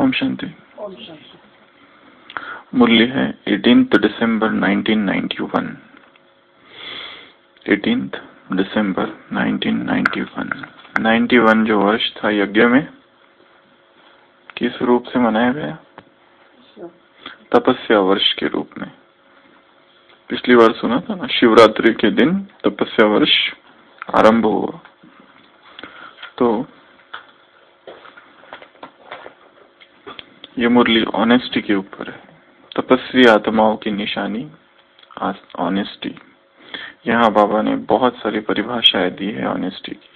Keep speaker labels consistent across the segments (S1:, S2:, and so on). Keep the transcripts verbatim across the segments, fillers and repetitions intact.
S1: ओम शांति। मुरली है अठारह दिसंबर nineteen ninety one. अठारह दिसंबर नाइनटीन नाइंटी वन। इक्यानवे जो वर्ष था यज्ञ में किस रूप से मनाया गया? तपस्या वर्ष के रूप में। पिछली बार सुना था ना, शिवरात्रि के दिन तपस्या वर्ष आरंभ हुआ। तो ये मुरली ऑनेस्टी के ऊपर है। तपस्वी आत्माओं की निशानी ऑनेस्टी। यहाँ बाबा ने बहुत सारी परिभाषाएं दी है ऑनेस्टी की।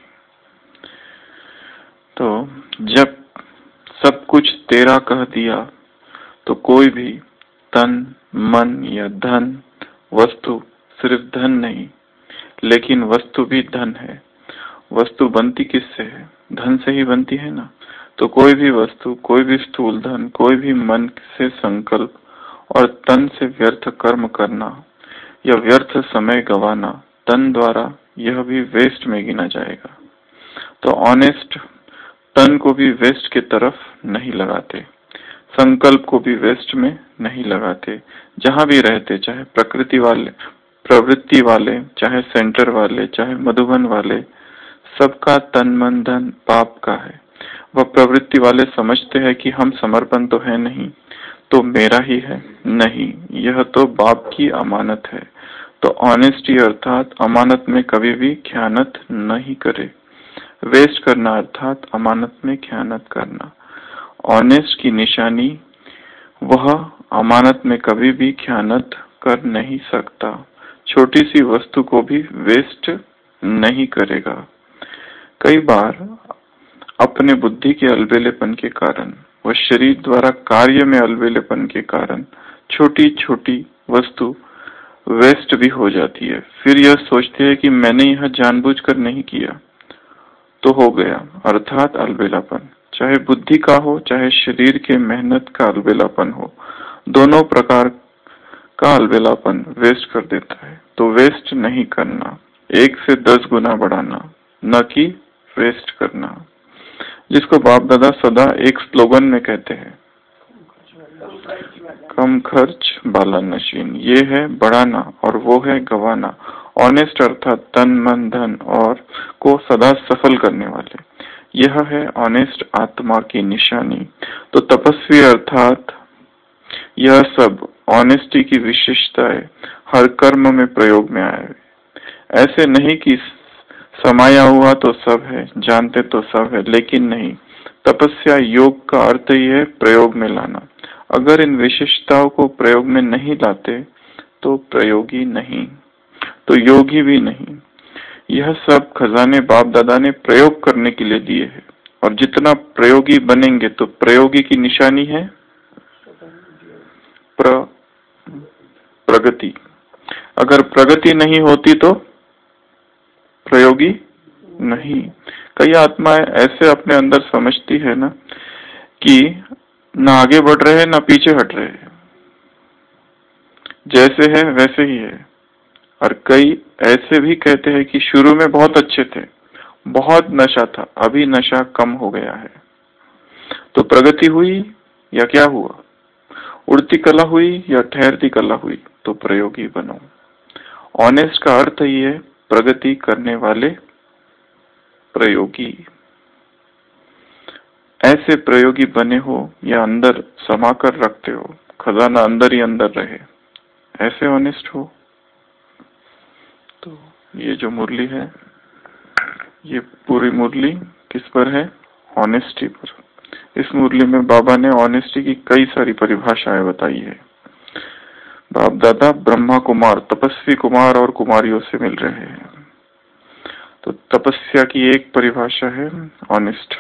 S1: तो जब सब कुछ तेरा कह दिया तो कोई भी तन, मन या धन, वस्तु, सिर्फ धन नहीं लेकिन वस्तु भी धन है। वस्तु बनती किससे है? धन से ही बनती है ना। तो कोई भी वस्तु, कोई भी स्थूल धन, कोई भी मन से संकल्प और तन से व्यर्थ कर्म करना या व्यर्थ समय गवाना तन द्वारा, यह भी वेस्ट में गिना जाएगा। तो ऑनेस्ट तन को भी वेस्ट की तरफ नहीं लगाते, संकल्प को भी वेस्ट में नहीं लगाते। जहां भी रहते, चाहे प्रकृति वाले, प्रवृत्ति वाले, चाहे सेंटर वाले, चाहे मधुबन वाले, सबका तन मन धन पाप का है। वह प्रवृत्ति वाले समझते हैं कि हम समर्पण तो है नहीं, तो मेरा ही है। नहीं, यह तो बाप की अमानत है। तो ऑनेस्टी अर्थात अमानत में कभी भी खयानत नहीं करे। वेस्ट करना अर्थात अमानत में खयानत करना। ऑनेस्ट की निशानी वह अमानत में कभी भी खयानत कर नहीं सकता। छोटी सी वस्तु को भी वेस्ट नहीं करेगा। कई बार अपने बुद्धि के अलबेलेपन के कारण व शरीर द्वारा कार्य में अलबेलेपन के कारण छोटी छोटी वस्तु वेस्ट भी हो जाती है। फिर यह सोचते हैं कि मैंने यह जानबूझकर नहीं किया, तो हो गया, अर्थात अलबेलापन। चाहे बुद्धि का हो, चाहे शरीर के मेहनत का अलबेलापन हो, दोनों प्रकार का अलबेलापन वेस्ट कर देता है। तो वेस्ट नहीं करना, एक से दस गुना बढ़ाना, न कि वेस्ट करना, जिसको बाप दादा सदा एक स्लोगन में कहते हैं, कम खर्च बाला नशीन। ये है बढ़ाना और वो है गवाना। ऑनेस्ट अर्थात तन मन धन और को सदा सफल करने वाले, यह है ऑनेस्ट आत्मा की निशानी। तो तपस्वी अर्थात यह सब ऑनेस्टी की विशेषताएं हर कर्म में प्रयोग में आए। ऐसे नहीं कि समाया हुआ तो सब है, जानते तो सब है, लेकिन नहीं। तपस्या योग का अर्थ ही है प्रयोग में लाना। अगर इन विशेषताओं को प्रयोग में नहीं लाते तो प्रयोगी नहीं, तो योगी भी नहीं। यह सब खजाने बाप दादा ने प्रयोग करने के लिए दिए हैं। और जितना प्रयोगी बनेंगे तो प्रयोगी की निशानी है प्र प्रगति। अगर प्रगति नहीं होती तो प्रयोगी नहीं। कई आत्माएं ऐसे अपने अंदर समझती है ना कि ना आगे बढ़ रहे ना पीछे हट रहे, जैसे है वैसे ही है। और कई ऐसे भी कहते हैं कि शुरू में बहुत अच्छे थे, बहुत नशा था, अभी नशा कम हो गया है। तो प्रगति हुई या क्या हुआ? उड़ती कला हुई या ठहरती कला हुई? तो प्रयोगी बनो। ऑनेस्ट का अर्थ ही है प्रगति करने वाले प्रयोगी। ऐसे प्रयोगी बने हो या अंदर समाकर रखते हो, खजाना अंदर ही अंदर रहे, ऐसे ऑनेस्ट हो। तो ये जो मुरली है, ये पूरी मुरली किस पर है? ऑनेस्टी पर। इस मुरली में बाबा ने ऑनेस्टी की कई सारी परिभाषाएं बताई है। बाप दादा ब्रह्मा कुमार, तपस्वी कुमार और कुमारियों से मिल रहे हैं। तो तपस्या की एक परिभाषा है ऑनेस्ट।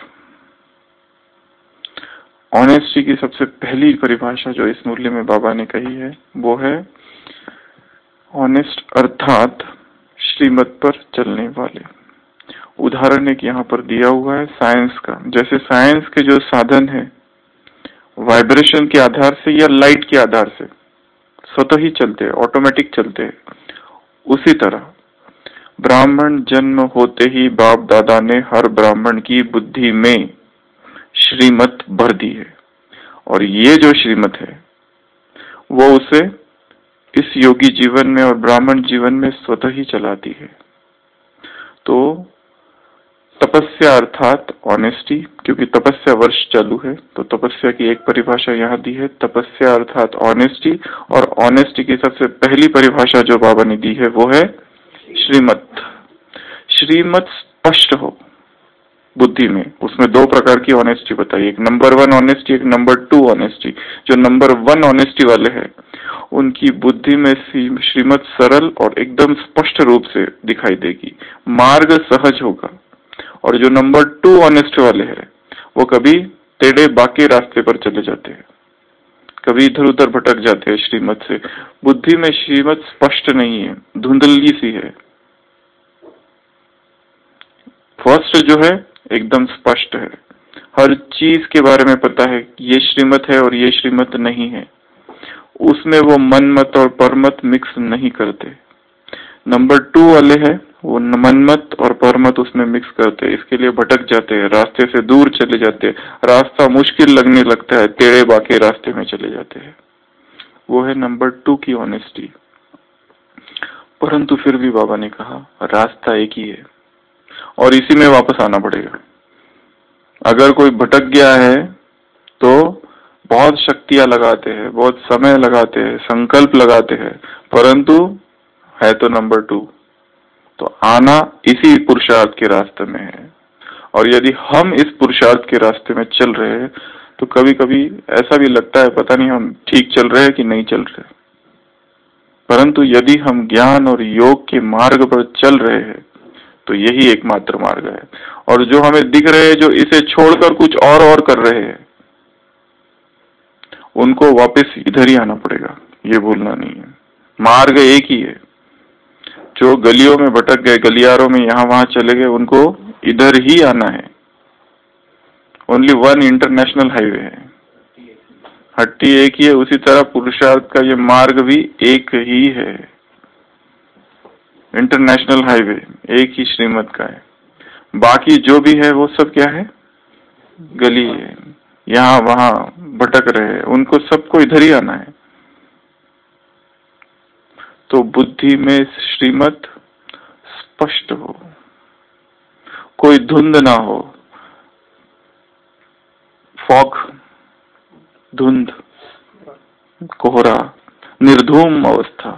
S1: ऑनेस्टी की सबसे पहली परिभाषा जो इस मुरली में बाबा ने कही है वो है ऑनेस्ट अर्थात श्रीमत पर चलने वाले। उदाहरण एक यहाँ पर दिया हुआ है साइंस का। जैसे साइंस के जो साधन है वाइब्रेशन के आधार से या लाइट के आधार से स्वतः ही चलते हैं, ऑटोमेटिक चलते हैं, उसी तरह ब्राह्मण जन्म होते ही बाप दादा ने हर ब्राह्मण की बुद्धि में श्रीमत भर दी है। और ये जो श्रीमत है वो उसे इस योगी जीवन में और ब्राह्मण जीवन में स्वतः ही चलाती है। तो तपस्या अर्थात ऑनेस्टी, क्योंकि तपस्या वर्ष चालू है तो तपस्या की एक परिभाषा यहाँ दी है, तपस्या अर्थात ऑनेस्टी। और ऑनेस्टी की सबसे पहली परिभाषा जो बाबा ने दी है वो है श्रीमत। श्रीमत स्पष्ट हो बुद्धि में। उसमें दो प्रकार की ऑनेस्टी बताई, एक नंबर वन ऑनेस्टी, एक नंबर टू ऑनेस्टी। जो नंबर वन ऑनेस्टी वाले हैं उनकी बुद्धि में श्रीमत सरल और एकदम स्पष्ट रूप से दिखाई देगी, मार्ग सहज होगा। और जो नंबर टू ऑनेस्ट वाले हैं वो कभी टेढ़े बाके रास्ते पर चले जाते हैं, कभी इधर उधर भटक जाते हैं श्रीमत से। बुद्धि में श्रीमत स्पष्ट नहीं है, धुंधली सी है। फर्स्ट जो है एकदम स्पष्ट है, हर चीज के बारे में पता है ये श्रीमत है और ये श्रीमत नहीं है। उसमें वो मनमत और परमत मिक्स नहीं करते। नंबर टू वाले हैं वो मनमत और परमत उसमें मिक्स करते हैं, इसके लिए भटक जाते हैं, रास्ते से दूर चले जाते हैं, रास्ता मुश्किल लगने लगता है, टेढ़े बाके रास्ते में चले जाते हैं। वो है नंबर टू की ऑनेस्टी। परंतु फिर भी बाबा ने कहा रास्ता एक ही है और इसी में वापस आना पड़ेगा। अगर कोई भटक गया है तो बहुत शक्तियां लगाते हैं, बहुत समय लगाते हैं, संकल्प लगाते हैं, परंतु है तो नंबर टू। तो आना इसी पुरुषार्थ के रास्ते में है। और यदि हम इस पुरुषार्थ के रास्ते में चल रहे हैं तो कभी कभी ऐसा भी लगता है पता नहीं हम ठीक चल रहे हैं कि नहीं चल रहे। परंतु यदि हम ज्ञान और योग के मार्ग पर चल रहे हैं तो यही एकमात्र मार्ग है। और जो हमें दिख रहे हैं जो इसे छोड़कर कुछ और और कर रहे हैं उनको वापस इधर ही आना पड़ेगा, ये भूलना नहीं है। मार्ग एक ही है। जो गलियों में भटक गए, गलियारों में यहाँ वहां चले गए, उनको इधर ही आना है। ओनली वन इंटरनेशनल हाईवे है, हट्टी एक ही है। उसी तरह पुरुषार्थ का ये मार्ग भी एक ही है, इंटरनेशनल हाईवे एक ही श्रीमत का है। बाकी जो भी है वो सब क्या है, गली है, यहाँ वहां भटक रहे हैं, उनको सबको इधर ही आना है। तो बुद्धि में श्रीमत स्पष्ट हो, कोई धुंध ना हो, फॉग, धुंध, कोहरा, निर्धूम अवस्था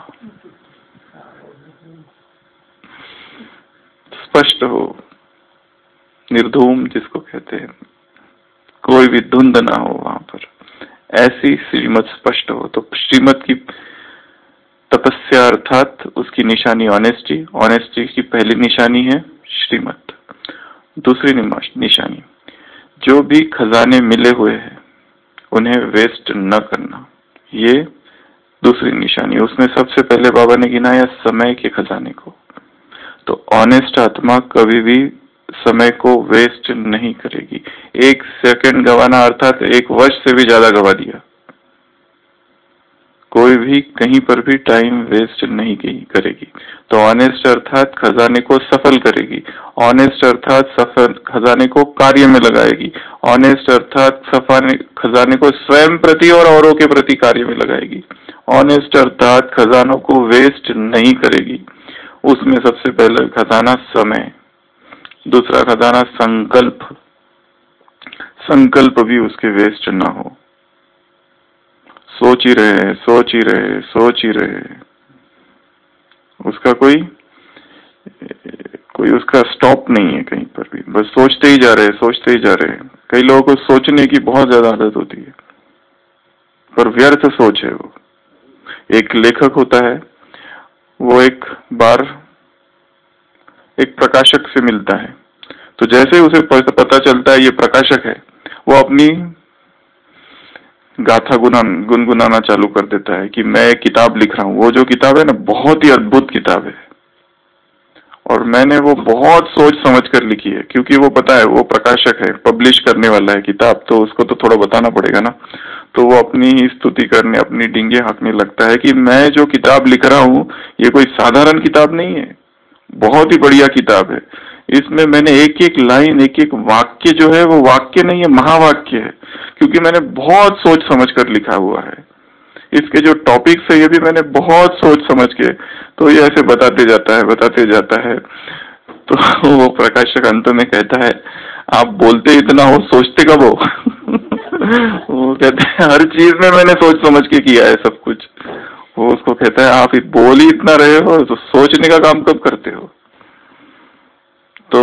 S1: स्पष्ट हो, निर्धूम जिसको कहते हैं, कोई भी धुंध ना हो वहां पर, ऐसी श्रीमत स्पष्ट हो। तो श्रीमत की तपस्या अर्थात उसकी निशानी ऑनेस्टी, ऑनेस्टी की पहली निशानी है श्रीमत। दूसरी निशानी जो भी खजाने मिले हुए हैं उन्हें वेस्ट न करना, ये दूसरी निशानी। उसमें सबसे पहले बाबा ने गिनाया समय के खजाने को। तो ऑनेस्ट आत्मा कभी भी समय को वेस्ट नहीं करेगी। एक सेकंड गवाना अर्थात एक वर्ष से भी ज्यादा गवा दिया, कोई भी कहीं पर भी टाइम वेस्ट नहीं करेगी। तो ऑनेस्ट अर्थात खजाने को सफल करेगी, ऑनेस्ट अर्थात सफल खजाने को कार्य में लगाएगी, ऑनेस्ट अर्थात सफाने खजाने को स्वयं प्रति और औरों के प्रति कार्य में लगाएगी, ऑनेस्ट अर्थात खजानों को वेस्ट नहीं करेगी। उसमें सबसे पहले खजाना समय, दूसरा खजाना संकल्प, संकल्प भी उसके वेस्ट ना हो। सोच ही रहे सोच ही रहे सोच ही रहे, उसका कोई कोई उसका स्टॉप नहीं है कहीं पर भी, बस सोचते ही जा रहे सोचते ही जा रहे। कई लोगों को सोचने की बहुत ज्यादा आदत होती है पर व्यर्थ सोच है वो। एक लेखक होता है, वो एक बार एक प्रकाशक से मिलता है, तो जैसे उसे पता चलता है ये प्रकाशक है, वो अपनी गाथा गुनगुनाना चालू कर देता है कि मैं एक किताब लिख रहा हूँ। वो जो किताब है ना बहुत ही अद्भुत किताब है और मैंने वो बहुत सोच समझ कर लिखी है, क्योंकि वो पता है वो प्रकाशक है, पब्लिश करने वाला है किताब, तो उसको तो थोड़ा बताना पड़ेगा ना। तो वो अपनी ही स्तुति करने, अपनी डींगे हाँकने लगता है कि मैं जो किताब लिख रहा हूँ ये कोई साधारण किताब नहीं है, बहुत ही बढ़िया किताब है। इसमें मैंने एक एक लाइन, एक एक वाक्य जो है वो वाक्य नहीं है, महावाक्य है। क्योंकि मैंने बहुत सोच समझ कर लिखा हुआ है। इसके जो टॉपिक्स है ये भी मैंने बहुत सोच समझ के, तो ये ऐसे बताते जाता है बताते जाता है। तो वो प्रकाशक अंत में कहता है, आप बोलते इतना हो, सोचते कब हो? वो कहते हैं हर चीज में मैंने सोच समझ के किया है सब कुछ। वो उसको कहता है, आप बोल ही इतना रहे हो तो सोचने का काम कब करते हो? तो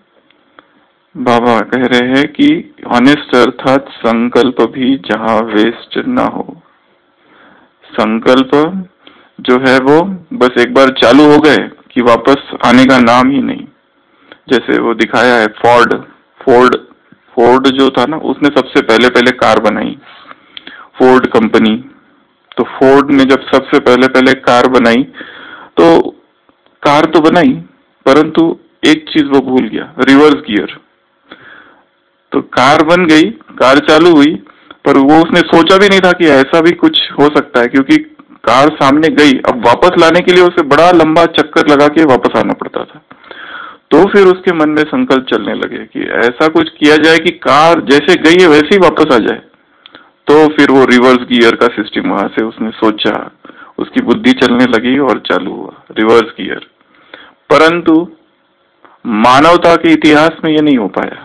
S1: बाबा कह रहे हैं कि ऑनेस्ट अर्थात संकल्प भी जहां वेस्ट ना हो। संकल्प जो है वो बस एक बार चालू हो गए कि वापस आने का नाम ही नहीं। जैसे वो दिखाया है फोर्ड फोर्ड फोर्ड जो था ना, उसने सबसे पहले पहले कार बनाई, फोर्ड कंपनी। तो फोर्ड ने जब सबसे पहले पहले कार बनाई तो कार तो बनाई, परंतु एक चीज वो भूल गया, रिवर्स गियर। तो कार बन गई, कार चालू हुई, पर वो उसने सोचा भी नहीं था कि ऐसा भी कुछ हो सकता है, क्योंकि कार सामने गई, अब वापस लाने के लिए उसे बड़ा लंबा चक्कर लगा के वापस आना पड़ता था। तो फिर उसके मन में संकल्प चलने लगे कि ऐसा कुछ किया जाए कि कार जैसे गई है वैसे ही वापस आ जाए। तो फिर वो रिवर्स गियर का सिस्टम वहां से उसने सोचा, उसकी बुद्धि चलने लगी और चालू हुआ रिवर्स गियर। परंतु मानवता के इतिहास में ये नहीं हो पाया।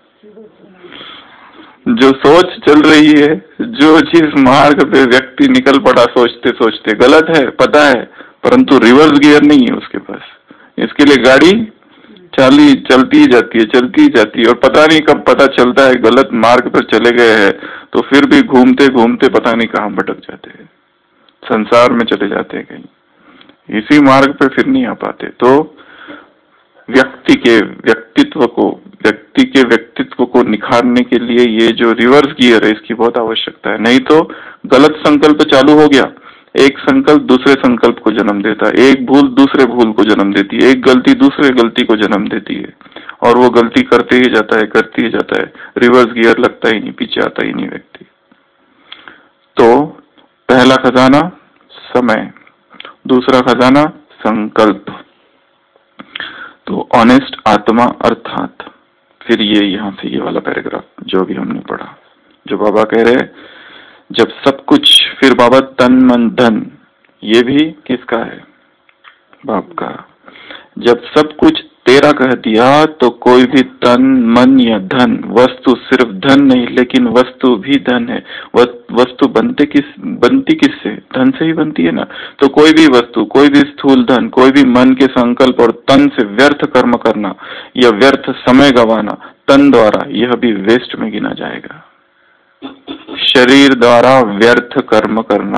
S1: जो सोच चल रही है, जो जिस मार्ग पे व्यक्ति निकल पड़ा सोचते सोचते, गलत है पता है, परंतु रिवर्स गियर नहीं है उसके पास। इसके लिए गाड़ी चाली चलती ही जाती है चलती ही जाती है और पता नहीं कब पता चलता है गलत मार्ग पर चले गए हैं, तो फिर भी घूमते घूमते पता नहीं कहाँ भटक जाते हैं, संसार में चले जाते हैं कहीं, इसी मार्ग पे फिर नहीं आ पाते। तो व्यक्ति के व्यक्तित्व को व्यक्ति के व्यक्तित्व को निखारने के लिए ये जो रिवर्स गियर है इसकी बहुत आवश्यकता है। नहीं तो गलत संकल्प चालू हो गया, एक संकल्प दूसरे संकल्प को जन्म देता है, एक भूल दूसरे भूल को जन्म देती है, एक गलती दूसरे गलती को जन्म देती है, और वो गलती करते ही जाता है करते ही जाता है, रिवर्स गियर लगता ही नहीं, पीछे आता ही नहीं व्यक्ति। तो पहला खजाना समय, दूसरा खजाना संकल्प। तो ऑनेस्ट आत्मा अर्थात, फिर ये यहाँ से ये वाला पैराग्राफ जो भी हमने पढ़ा, जो बाबा कह रहे जब सब कुछ, फिर बाबा तन मन धन, ये भी किसका है? बाप का। जब सब कुछ तेरा कह दिया तो कोई भी तन मन या धन, वस्तु सिर्फ धन नहीं लेकिन वस्तु भी धन है। वस्तु बनते किस बनती किससे? धन से ही बनती है ना। तो कोई भी वस्तु, कोई भी स्थूल धन, कोई भी मन के संकल्प और तन से व्यर्थ कर्म करना या व्यर्थ समय गंवाना तन द्वारा, यह भी वेस्ट में गिना जाएगा। शरीर द्वारा व्यर्थ कर्म करना,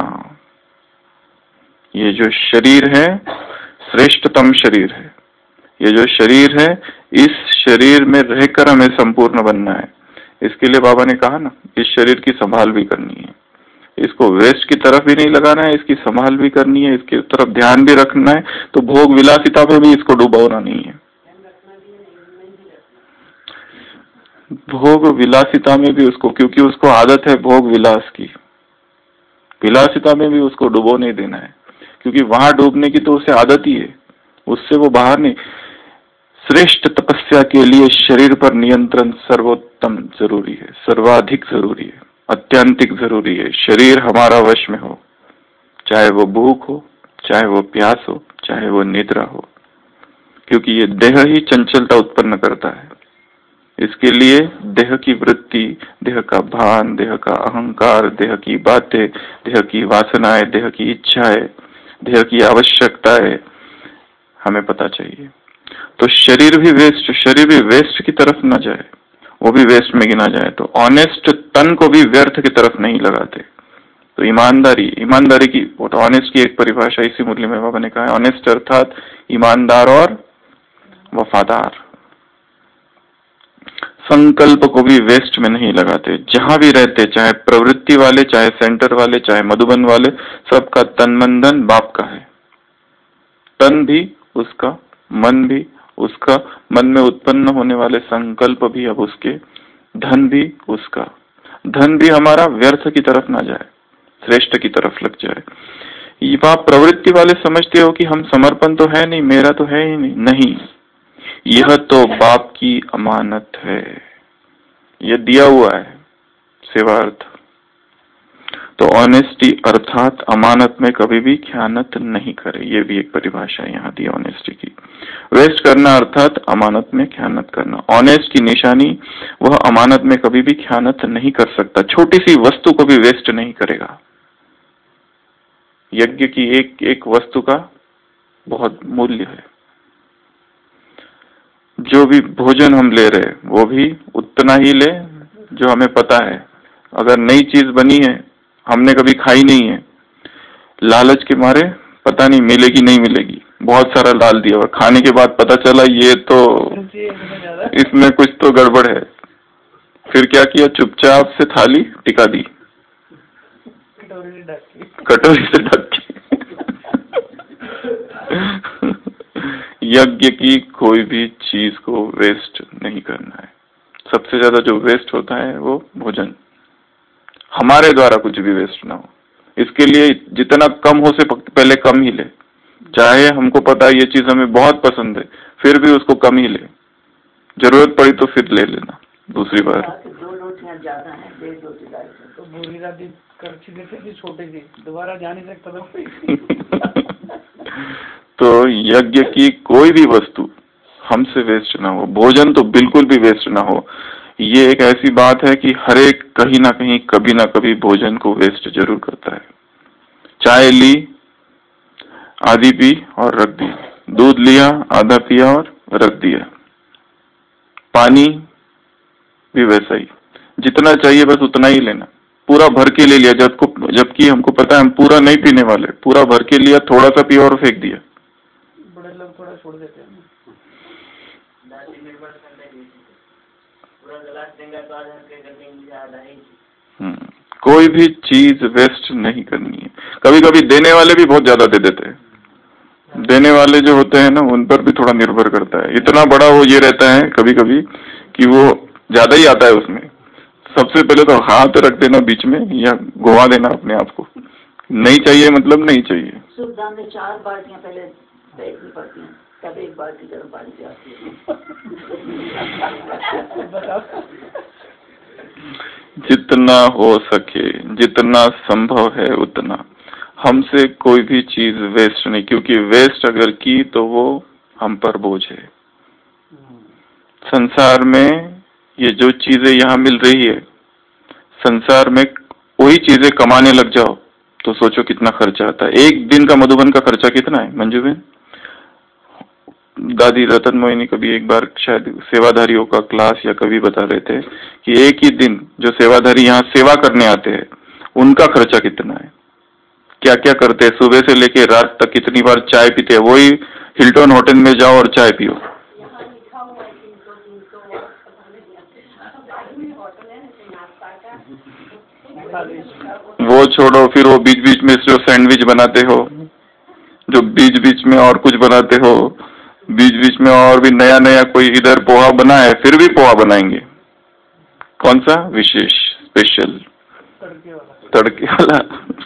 S1: ये जो शरीर है श्रेष्ठतम शरीर है। ये जो शरीर है, इस शरीर में रहकर हमें संपूर्ण बनना है। इसके लिए बाबा ने कहा ना, इस शरीर की संभाल भी करनी है, इसको वेस्ट की तरफ भी नहीं लगाना है, इसकी संभाल भी करनी है, इसकी तरफ ध्यान भी रखना है। तो भोग विलासिता में भी इसको डुबाना नहीं है। भोग विलासिता में भी उसको, क्योंकि उसको आदत है भोग विलास की, विलासिता में भी उसको डुबो नहीं देना है, क्योंकि वहां डूबने की तो उसे आदत ही है, उससे वो बाहर नहीं। श्रेष्ठ तपस्या के लिए शरीर पर नियंत्रण सर्वोत्तम जरूरी है, सर्वाधिक जरूरी है, अत्यंतिक जरूरी है। शरीर हमारा वश में हो, चाहे वो भूख हो, चाहे वो प्यास हो, चाहे वो निद्रा हो, क्योंकि ये देह ही चंचलता उत्पन्न करता है। इसके लिए देह की वृत्ति, देह का भान, देह का अहंकार, देह की बातें, देह की वासनाएं, देह की इच्छाएं, देह की आवश्यकताएं हमें पता चाहिए। तो शरीर भी वेस्ट, शरीर भी वेस्ट की तरफ न जाए, वो भी वेस्ट में गिना जाए। तो ऑनेस्ट तन को भी व्यर्थ की तरफ नहीं लगाते। तो ईमानदारी, ईमानदारी की, वो तो ऑनेस्ट की एक परिभाषा इसी मुरली में बाबा ने कहा है, ऑनेस्ट अर्थात ईमानदार और वफादार। संकल्प को भी वेस्ट में नहीं लगाते, जहां भी रहते, चाहे प्रवृत्ति वाले, चाहे सेंटर वाले, चाहे मधुबन वाले, सबका तन मन धन बाप का है। तन भी उसका, मन भी उसका, मन में उत्पन्न होने वाले संकल्प भी अब उसके, धन भी उसका। धन भी हमारा व्यर्थ की तरफ ना जाए, श्रेष्ठ की तरफ लग जाए। ये बात प्रवृत्ति वाले समझते हो कि हम समर्पण तो है नहीं, मेरा तो है ही नहीं, नहीं, यह तो बाप की अमानत है, यह दिया हुआ है, सेवार्थ। तो ऑनेस्टी अर्थात अमानत में कभी भी खयानत नहीं करे, ये भी एक परिभाषा यहाँ दी ऑनेस्टी की। वेस्ट करना अर्थात अमानत में खयानत करना। ऑनेस्ट की निशानी वह अमानत में कभी भी खयानत नहीं कर सकता, छोटी सी वस्तु को भी वेस्ट नहीं करेगा। यज्ञ की एक एक वस्तु का बहुत मूल्य है। जो भी भोजन हम ले रहे वो भी उतना ही ले जो हमें पता है। अगर नई चीज बनी है, हमने कभी खाई नहीं है, लालच के मारे पता नहीं मिलेगी नहीं मिलेगी, बहुत सारा डाल दिया और खाने के बाद पता चला ये तो इसमें कुछ तो गड़बड़ है। फिर क्या किया, चुपचाप से थाली टिका दी, कटोरी से ढक के। यज्ञ की कोई भी चीज को वेस्ट नहीं करना है। सबसे ज्यादा जो वेस्ट होता है वो भोजन, हमारे द्वारा कुछ भी वेस्ट ना हो। इसके लिए जितना कम हो से पहले कम ही ले। चाहे हमको पता है ये चीज हमें बहुत पसंद है, फिर भी उसको कम ही ले। जरूरत पड़ी तो फिर ले लेना दूसरी बार।
S2: दो रोटियां ज्यादा हैं, डेढ़ रोटी डाल तो बोरी राती करछी देते थे छोटे सी, दोबारा जा नहीं सकता।
S1: तो यज्ञ की कोई भी वस्तु हमसे वेस्ट ना हो, भोजन तो बिल्कुल भी वेस्ट ना हो। ये एक ऐसी बात है कि हर एक कहीं ना कहीं कभी ना कभी भोजन को वेस्ट जरूर करता है। चाय ली, आधी पी और रख दी, दूध लिया, आधा पिया और रख दिया, पानी भी वैसा ही, जितना चाहिए बस उतना ही लेना, पूरा भर के ले लिया, जब जबकि हमको पता है हम पूरा नहीं पीने वाले, पूरा भर के लिया, थोड़ा सा पिया और फेंक दिया।
S2: बड़े लोग थोड़ा छोड़ देते हैं, पूरा गिलास देंगे तो आधा आधा ही।
S1: हम्म, कोई भी चीज वेस्ट नहीं करनी है। कभी कभी देने वाले भी बहुत ज्यादा दे देते हैं। देने वाले जो होते हैं ना, उन पर भी थोड़ा निर्भर करता है। इतना बड़ा वो ये रहता है कभी कभी कि वो ज्यादा ही आता है उसमें। सबसे पहले तो हाथ रख देना बीच में या घुमा देना अपने आप को, नहीं चाहिए मतलब नहीं चाहिए।
S2: सुविधा में चार बाल्टियां पहले देखनी पड़ती हैं, तब एक बाल्टी गर्म पानी से आती है।
S1: जितना हो सके, जितना संभव है उतना हमसे कोई भी चीज वेस्ट नहीं, क्योंकि वेस्ट अगर की तो वो हम पर बोझ है। संसार में ये जो चीजें यहाँ मिल रही है, संसार में वही चीजें कमाने लग जाओ तो सोचो कितना खर्चा आता है। एक दिन का मधुबन का खर्चा कितना है मंजू बहन? दादी रतन मोहिनी कभी एक बार शायद सेवाधारियों का क्लास या कभी बता रहे थे कि एक ही दिन जो सेवाधारी यहाँ सेवा करने आते हैं उनका खर्चा कितना है, क्या क्या करते हैं, सुबह से लेके रात तक कितनी बार चाय पीते हैं। वही हिल्टन होटल में जाओ और चाय पियो, वो छोड़ो, फिर वो बीच बीच में जो सैंडविच बनाते हो, जो बीच बीच में और कुछ बनाते हो, बीच बीच में और भी नया नया कोई इधर पोहा बना है फिर भी पोहा बनाएंगे, कौन सा विशेष स्पेशल तड़के वाला।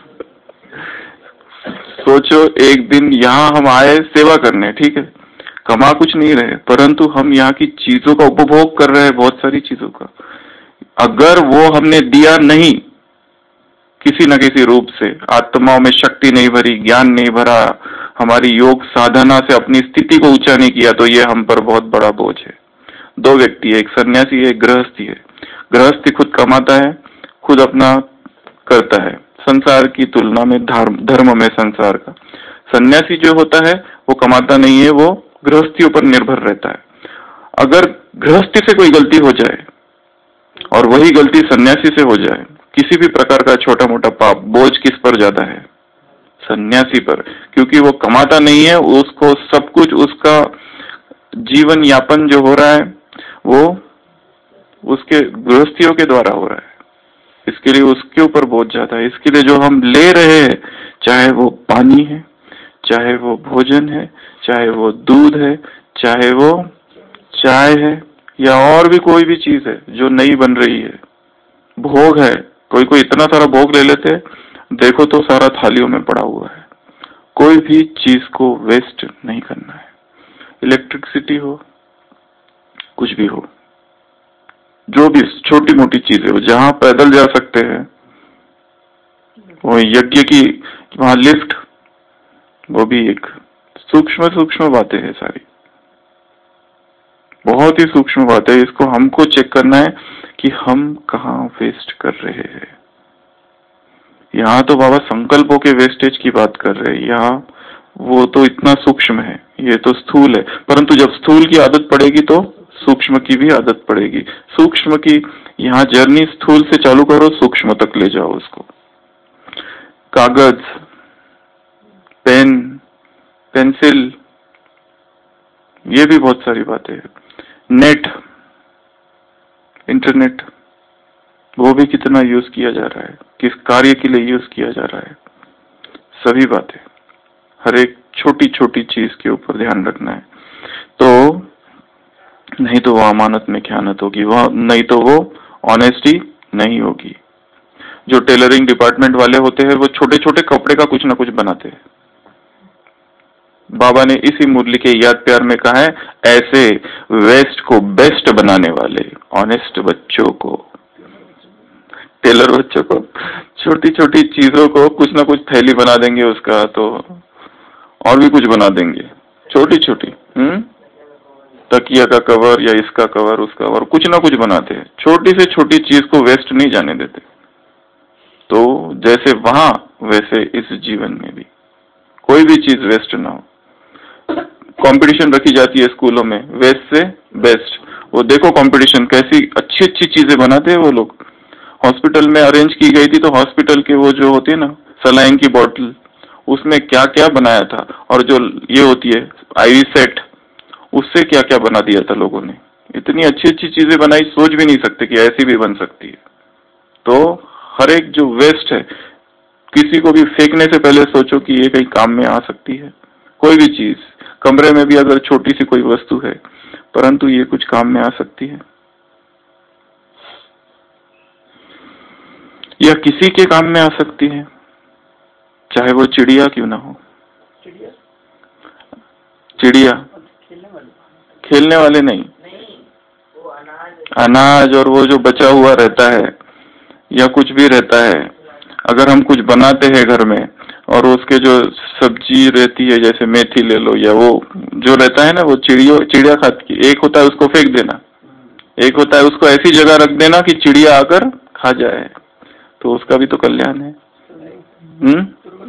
S1: सोचो एक दिन यहाँ हम आए सेवा करने, ठीक है, कमा कुछ नहीं रहे, परंतु हम यहाँ की चीजों का उपभोग कर रहे हैं, बहुत सारी चीजों का। अगर वो हमने दिया नहीं किसी न किसी रूप से, आत्माओं में शक्ति नहीं भरी, ज्ञान नहीं भरा, हमारी योग साधना से अपनी स्थिति को ऊंचा नहीं किया, तो ये हम पर बहुत बड़ा बोझ है। दो व्यक्ति है, एक सन्यासी है, एक गृहस्थी है। गृहस्थी खुद कमाता है, खुद अपना करता है, संसार की तुलना में धर्म धर्म में संसार का। सन्यासी जो होता है वो कमाता नहीं है, वो गृहस्थियों पर निर्भर रहता है। अगर गृहस्थी से कोई गलती हो जाए और वही गलती सन्यासी से हो जाए, किसी भी प्रकार का छोटा मोटा पाप, बोझ किस पर ज्यादा है? सन्यासी पर, क्योंकि वो कमाता नहीं है, उसको सब कुछ, उसका जीवन यापन जो हो रहा है वो उसके गृहस्थियों के द्वारा हो रहा है, इसके लिए उसके ऊपर बोझ ज्यादा है। इसके लिए जो हम ले रहे हैं, चाहे वो पानी है, चाहे वो भोजन है, चाहे वो दूध है, चाहे वो चाय है, या और भी कोई भी चीज है जो नई बन रही है, भोग है, कोई कोई इतना सारा भोग ले लेते, देखो तो सारा थालियों में पड़ा हुआ है। कोई भी चीज को वेस्ट नहीं करना है। इलेक्ट्रिसिटी हो, कुछ भी हो, जो भी छोटी मोटी चीजें हो, जहाँ पैदल जा सकते हैं, वो यज्ञ की वहां लिफ्ट, वो भी एक सूक्ष्म सूक्ष्म बातें हैं सारी, बहुत ही सूक्ष्म बात है। इसको हमको चेक करना है कि हम कहाँ वेस्ट कर रहे हैं। यहाँ तो बाबा संकल्पों के वेस्टेज की बात कर रहे हैं, यहाँ वो तो इतना सूक्ष्म है, ये तो स्थूल है। परंतु जब स्थूल की आदत पड़ेगी तो सूक्ष्म की भी आदत पड़ेगी। सूक्ष्म की यहाँ जर्नी स्थूल से चालू करो, सूक्ष्म तक ले जाओ उसको। कागज, पेन, पेंसिल, ये भी बहुत सारी बातें हैं। नेट, इंटरनेट, वो भी कितना यूज किया जा रहा है, किस कार्य के लिए यूज किया जा रहा है, सभी बातें, हर एक छोटी छोटी चीज के ऊपर ध्यान रखना है। तो नहीं तो वो अमानत में ख्यानत होगी, वह नहीं तो वो ऑनेस्टी नहीं होगी। जो टेलरिंग डिपार्टमेंट वाले होते हैं वो छोटे छोटे कपड़े का कुछ ना कुछ बनाते हैं। बाबा ने इसी मुरली के याद प्यार में कहा है, ऐसे वेस्ट को बेस्ट बनाने वाले ऑनेस्ट बच्चों को, टेलर बच्चों को, छोटी छोटी चीजों को कुछ ना कुछ थैली बना देंगे उसका, तो और भी कुछ बना देंगे छोटी छोटी, हम्म तकिया का कवर या इसका कवर उसका कवर, कुछ ना कुछ बनाते हैं। छोटी से छोटी चीज को वेस्ट नहीं जाने देते। तो जैसे वहां वैसे इस जीवन में भी कोई भी चीज वेस्ट ना हो। कंपटीशन रखी जाती है स्कूलों में, वेस्ट से बेस्ट। वो देखो कंपटीशन कैसी अच्छी अच्छी चीजें बनाते हैं वो लोग। हॉस्पिटल में अरेंज की गई थी, तो हॉस्पिटल के वो जो होती है ना सलाइन की बोतल, उसमें क्या क्या बनाया था। और जो ये होती है आईवी सेट, उससे क्या क्या बना दिया था लोगों ने। इतनी अच्छी अच्छी चीजें बनाई, सोच भी नहीं सकते कि ऐसी भी बन सकती है। तो हर एक जो वेस्ट है, किसी को भी फेंकने से पहले सोचो कि ये कहीं काम में आ सकती है। कोई भी चीज, कमरे में भी अगर छोटी सी कोई वस्तु है, परंतु ये कुछ काम में आ सकती है, या किसी के काम में आ सकती है, चाहे वो चिड़िया क्यों ना हो।
S2: चिड़िया
S1: चिड़िया
S2: खेलने वाले
S1: खेलने वाले नहीं,
S2: वो अनाज
S1: अनाज और वो जो बचा हुआ रहता है या कुछ भी रहता है। अगर हम कुछ बनाते हैं घर में और उसके जो सब्जी रहती है, जैसे मेथी ले लो, या वो जो रहता है ना, वो चिड़िया चिड़िया खाती है। एक होता है उसको फेंक देना, एक होता है उसको ऐसी जगह रख देना कि चिड़िया आकर खा जाए, तो उसका भी तो कल्याण है। हम्म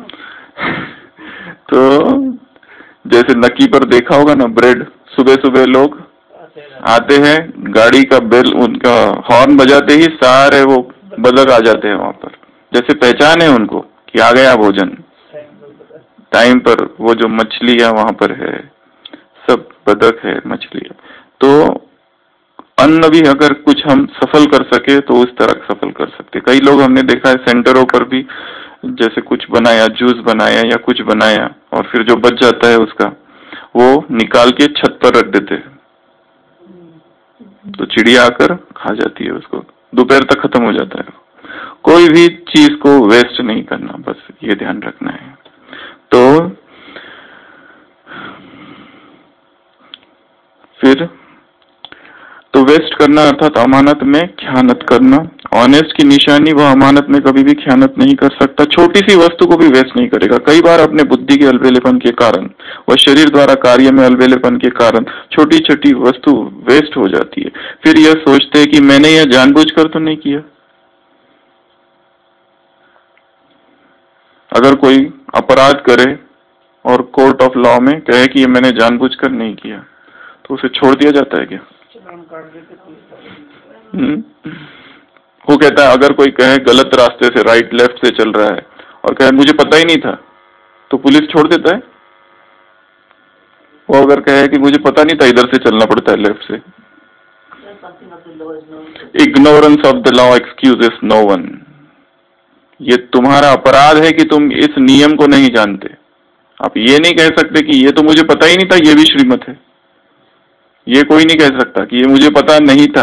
S1: तो जैसे नकी पर देखा होगा ना, ब्रेड, सुबह सुबह लोग आते हैं, गाड़ी का बेल, उनका हॉर्न बजाते ही सारे वो बदक आ जाते हैं वहां पर, जैसे पहचान है उनको कि आ गया भोजन टाइम पर। वो जो मछलियां वहां पर है, सब बदक है, मछली है। तो अन्न भी अगर कुछ हम सफल कर सके तो उस तरह सफल कर सकते। कई लोग हमने देखा है सेंटरों पर भी, जैसे कुछ बनाया, जूस बनाया या कुछ बनाया, और फिर जो बच जाता है उसका वो निकाल के छत पर रख देते हैं, तो चिड़िया आकर खा जाती है उसको, दोपहर तक खत्म हो जाता है। कोई भी चीज को वेस्ट नहीं करना, बस ये ध्यान रखना है। तो फिर तो वेस्ट करना अर्थात अमानत में ख्यानत करना। ऑनेस्ट की निशानी, वह अमानत में कभी भी ख्यानत नहीं कर सकता। छोटी सी वस्तु को भी वेस्ट नहीं करेगा। कई बार अपने बुद्धि के अलबेलेपन के कारण व शरीर द्वारा कार्य में अलबेलेपन के कारण छोटी छोटी वस्तु वेस्ट हो जाती है। फिर यह सोचते हैं कि मैंने यह जानबूझकर तो नहीं किया। अगर कोई अपराध करे और कोर्ट ऑफ लॉ में कहे कि ये मैंने जानबूझकर नहीं किया, तो उसे छोड़ दिया जाता है क्या? वो कहता है, अगर कोई कहे गलत रास्ते से, राइट लेफ्ट से चल रहा है और कहे मुझे पता ही नहीं था, तो पुलिस छोड़ देता है? वो अगर कहे कि मुझे पता नहीं था इधर से चलना पड़ता है, लेफ्ट से। Ignorance of the law excuses no one. ये तुम्हारा अपराध है कि तुम इस नियम को नहीं जानते। आप ये नहीं कह सकते कि ये तो मुझे पता ही नहीं था, ये भी श्रीमत है। ये कोई नहीं कह सकता कि ये मुझे पता नहीं था।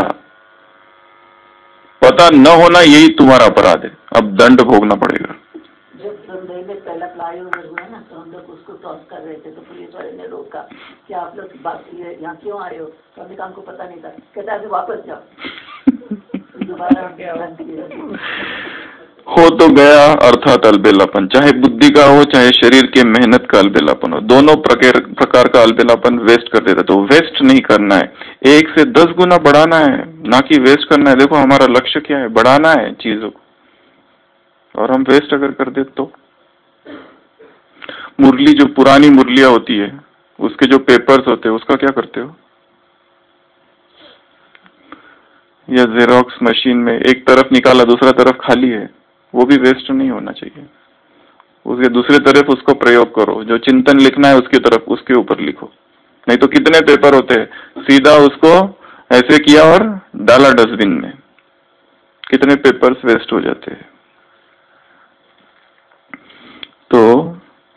S1: पता न होना यही तुम्हारा अपराध है, अब दंड भोगना पड़ेगा।
S2: जब पहला फ्लाईओवर हुआ ना, तो हम लोग उसको क्रॉस कर रहे थे, तो पुलिस वाले ने रोका कि आप लोग बात यहाँ क्यों आए हो? तो हमने कहा हमको पता नहीं था। कहता है वापस जाओ। दोबारा क्या
S1: हो तो गया अर्थात अलबेलापन, चाहे बुद्धि का हो चाहे शरीर के मेहनत का अलबेलापन हो, दोनों प्रकार प्रकार का अलबेलापन वेस्ट कर देता। तो वेस्ट नहीं करना है, एक से दस गुना बढ़ाना है, ना कि वेस्ट करना है। देखो हमारा लक्ष्य क्या है, बढ़ाना है चीजों को, और हम वेस्ट अगर कर दे तो। मुरली जो पुरानी मुरलियां होती है उसके जो पेपर्स होते हैं उसका क्या करते हो? या जेरोक्स मशीन में एक तरफ निकाला दूसरा तरफ खाली है, वो भी वेस्ट नहीं होना चाहिए। उसके दूसरे तरफ उसको प्रयोग करो, जो चिंतन लिखना है उसकी तरफ उसके ऊपर लिखो। नहीं तो कितने पेपर होते हैं, सीधा उसको ऐसे किया और डाला डस्टबिन में, कितने पेपर्स वेस्ट हो जाते हैं। तो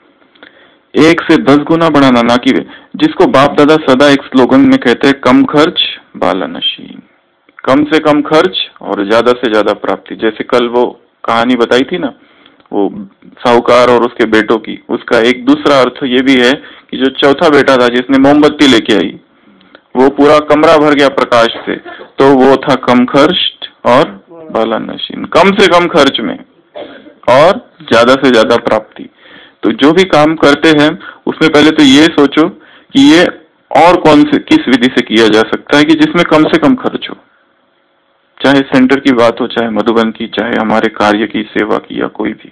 S1: एक से दस गुना बढ़ाना, ना कि जिसको बाप दादा सदा एक स्लोगन में कहते हैं, कम खर्च बाला नशीन, कम से कम खर्च और ज्यादा से ज्यादा प्राप्ति। जैसे कल वो कहानी बताई थी ना, वो साहूकार और उसके बेटों की, उसका एक दूसरा अर्थ ये भी है कि जो चौथा बेटा था जिसने मोमबत्ती लेके आई, वो पूरा कमरा भर गया प्रकाश से, तो वो था कम खर्च और बाला नशीन, कम से कम खर्च में और ज्यादा से ज्यादा प्राप्ति। तो जो भी काम करते हैं उसमें पहले तो ये सोचो कि ये और कौन से किस विधि से किया जा सकता है कि जिसमें कम से कम खर्च हो, चाहे सेंटर की बात हो, चाहे मधुबन की, चाहे हमारे कार्य की, सेवा की, या कोई भी।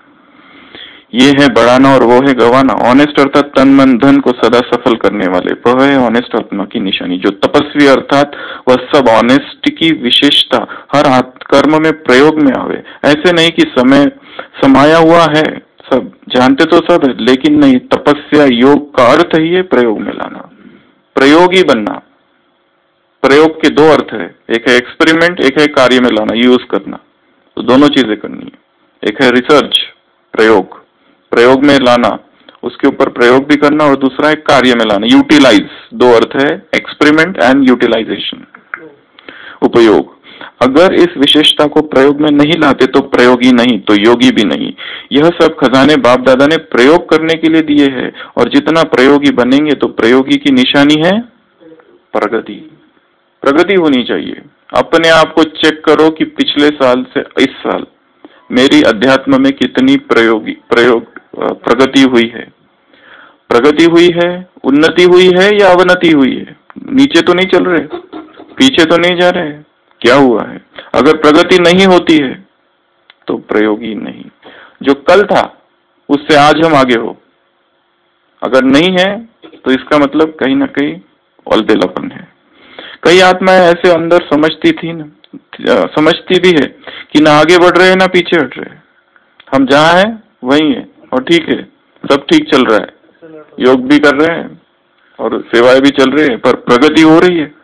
S1: ये है बढ़ाना और वो है गवाना। ऑनेस्ट अर्थात तन मन धन को सदा सफल करने वाले, वह है ऑनेस्ट आत्मा की निशानी। जो तपस्वी अर्थात वह सब ऑनेस्ट की विशेषता हर कर्म में प्रयोग में आवे। ऐसे नहीं कि समय समाया हुआ है, सब जानते तो सब है, लेकिन नहीं, तपस्या योग का अर्थ ही है प्रयोग में लाना, प्रयोगी बनना। प्रयोग के दो अर्थ है, एक है एक्सपेरिमेंट, एक है कार्य में लाना, यूज करना। तो दोनों चीजें करनी है। एक है रिसर्च, प्रयोग, प्रयोग में लाना, उसके ऊपर प्रयोग भी करना, और दूसरा है कार्य में लाना, यूटिलाइज। दो अर्थ है, एक्सपेरिमेंट एंड यूटिलाइजेशन, उपयोग। अगर इस विशेषता को प्रयोग में नहीं लाते तो प्रयोगी नहीं, तो योगी भी नहीं। यह सब खजाने बाप दादा ने प्रयोग करने के लिए दिए हैं, और जितना प्रयोगी बनेंगे तो प्रयोगी की निशानी है प्रगति। प्रगति होनी चाहिए। अपने आप को चेक करो कि पिछले साल से इस साल मेरी अध्यात्म में कितनी प्रयोगी प्रयोग प्रगति हुई है। प्रगति हुई है, उन्नति हुई है या अवनति हुई है? नीचे तो नहीं चल रहे, पीछे तो नहीं जा रहे, क्या हुआ है? अगर प्रगति नहीं होती है तो प्रयोगी नहीं। जो कल था उससे आज हम आगे हो, अगर नहीं है तो इसका मतलब कहीं ना कहीं अलबेलापन है। कई आत्माएं ऐसे अंदर समझती थी ना, समझती भी है कि ना आगे बढ़ रहे हैं ना पीछे हट रहे हैं, हम जहाँ हैं वही है और ठीक है, सब ठीक चल रहा है, योग भी कर रहे हैं और सेवाएं भी चल रही है, पर प्रगति हो रही है।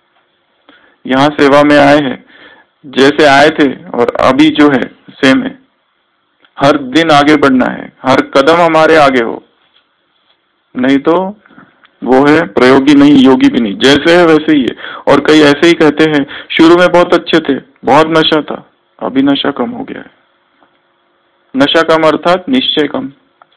S1: यहाँ सेवा में आए हैं, जैसे आए थे और अभी जो है सेम है। हर दिन आगे बढ़ना है, हर कदम हमारे आगे हो, नहीं तो वो है प्रयोगी नहीं, योगी भी नहीं। जैसे है वैसे ही है। और कई ऐसे ही कहते हैं, शुरू में बहुत अच्छे थे, बहुत नशा था, अभी नशा कम हो गया है। नशा कम अर्थात निश्चय कम,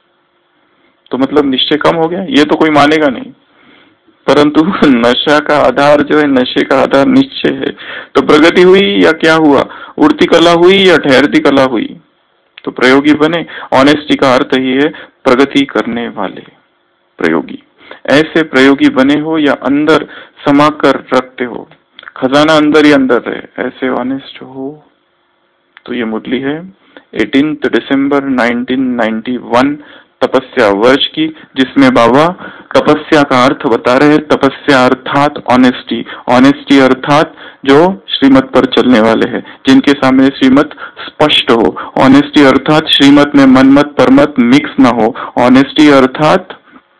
S1: तो मतलब निश्चय कम हो गया, ये तो कोई मानेगा नहीं, परंतु नशा का आधार जो है, नशे का आधार निश्चय है। तो प्रगति हुई या क्या हुआ, उड़ती कला हुई या ठहरती कला हुई, तो प्रयोगी बने। ऑनेस्टी का अर्थ ही है प्रगति करने वाले, प्रयोगी। ऐसे प्रयोगी बने हो या अंदर समा कर रखते हो, खजाना अंदर ही अंदर रहे, ऐसे ऑनेस्ट हो। तो ये मुरली है अठारह दिसंबर उन्नीस सौ इक्यानवे तपस्या वर्ष की, जिसमें बाबा तपस्या का अर्थ बता रहे हैं। तपस्या अर्थात ऑनेस्टी, ऑनेस्टी अर्थात जो श्रीमत पर चलने वाले हैं, जिनके सामने श्रीमत स्पष्ट हो। ऑनेस्टी अर्थात श्रीमत में मनमत परमत मिक्स ना हो। ऑनेस्टी अर्थात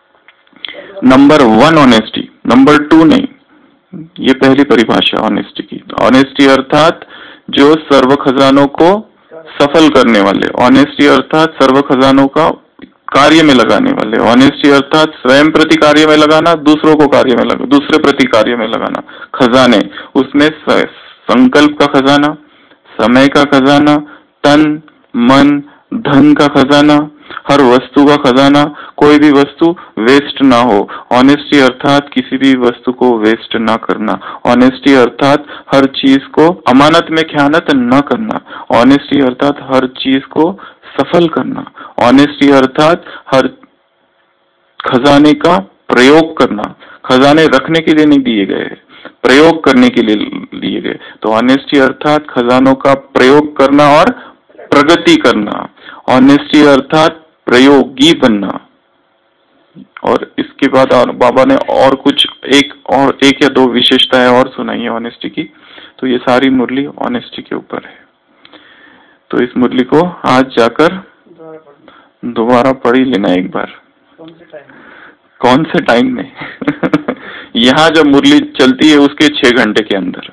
S1: number one honesty, number two नहीं, ये पहली परिभाषा ऑनेस्टी की। ऑनेस्टी अर्थात जो सर्व खजानों को सफल करने वाले, ऑनेस्टी अर्थात सर्व खजानों का कार्य में लगाने वाले, ऑनेस्टी अर्थात स्वयं प्रति कार्य में लगाना, दूसरों को कार्य में लगा, दूसरे प्रति कार्य में लगाना। खजाने, उसमें संकल्प का खजाना, समय का खजाना, तन मन धन का खजाना, हर वस्तु का खजाना, कोई भी वस्तु वेस्ट ना हो। ऑनेस्टी अर्थात किसी भी वस्तु को वेस्ट ना करना। ऑनेस्टी अर्थात हर चीज को, अमानत में खयानत न करना। ऑनेस्टी अर्थात हर चीज को सफल करना। ऑनेस्टी अर्थात हर खजाने का प्रयोग करना। खजाने रखने के लिए नहीं दिए गए, प्रयोग करने के लिए लिए गए। तो ऑनेस्टी अर्थात खजानों का प्रयोग करना और प्रगति करना। ऑनेस्टी अर्थात प्रयोगी बनना। और इसके बाद और बाबा ने और कुछ एक और एक या दो विशेषताएं और सुनाई है ऑनेस्टी की। तो ये सारी मुरली ऑनेस्टी के ऊपर है। तो इस मुरली को आज जाकर दोबारा पढ़ ही लेना एक बार। कौन से टाइम में? यहाँ जब मुरली चलती है उसके छह घंटे के अंदर,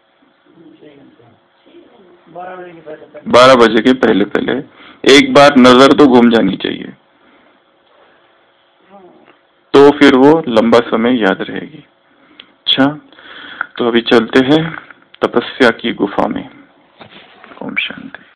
S1: बारह बजे के पहले पहले एक बार नजर तो घूम जानी चाहिए, तो फिर वो लंबा समय याद रहेगी। अच्छा, तो अभी चलते हैं तपस्या की गुफा में। ओम शांति।